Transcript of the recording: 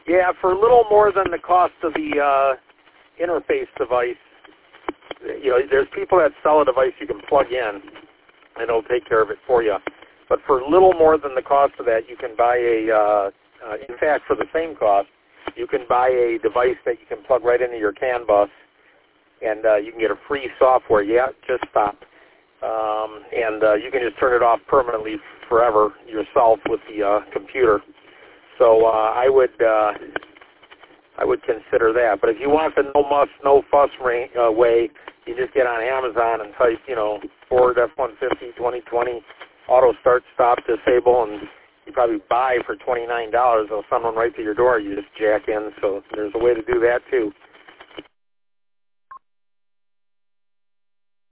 Yeah, for a little more than the cost of the interface device, there's people that sell a device you can plug in, and it'll take care of it for you. But for a little more than the cost of that, you can buy in fact, for the same cost, you can buy a device that you can plug right into your CAN bus, and you can get a free software. Yeah, just stop. And you can just turn it off permanently forever yourself with the computer. So I would consider that. But if you want the no muss, no fuss way, you just get on Amazon and type, Ford F-150 2020 auto start stop disable, and you probably buy for $29. They'll send one right to your door. You just jack in. So there's a way to do that too.